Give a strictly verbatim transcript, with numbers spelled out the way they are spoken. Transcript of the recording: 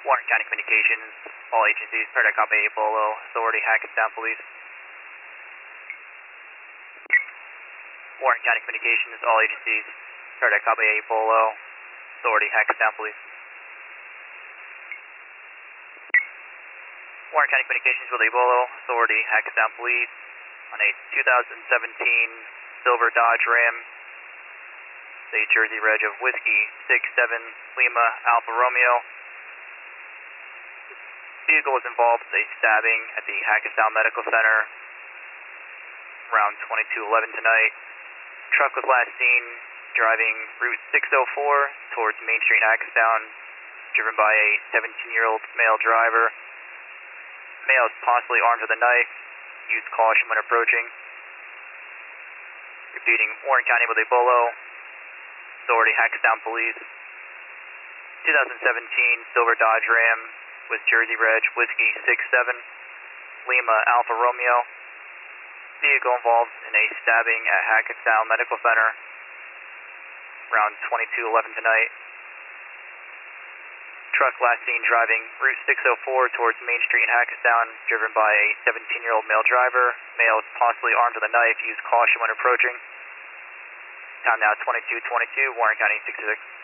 Warren County Communications, all agencies, Paradise Copy eight Bolo, Authority, Hackettstown Police. Warren County Communications, all agencies, Paradise Copy eight Bolo, Authority, Hackettstown Police. Warren County Communications with Bolo, Authority, Hackettstown Police, on a two thousand seventeen silver Dodge Ram, the Jersey Reg of Whiskey six seven Lima Alpha Romeo. Vehicle was involved in a stabbing at the Hackettstown Medical Center around twenty-two eleven tonight. Truck was last seen driving Route six oh four towards Main Street in Hackettstown, driven by a seventeen-year-old male driver. Male is possibly armed with a knife. Use caution when approaching. Repeating, Warren County with a Bolo, Authority, Hackettstown Police. two thousand seventeen silver Dodge Ram with Jersey Reg Whiskey six seven Lima Alpha Romeo. Vehicle involved in a stabbing at Hackettstown Medical Center around twenty-two eleven tonight. Truck last seen driving Route six oh four towards Main Street in Hackettstown, driven by a seventeen-year-old male driver. Male is possibly armed with a knife. Use caution when approaching. Time now twenty-two twenty-two, Warren County six six.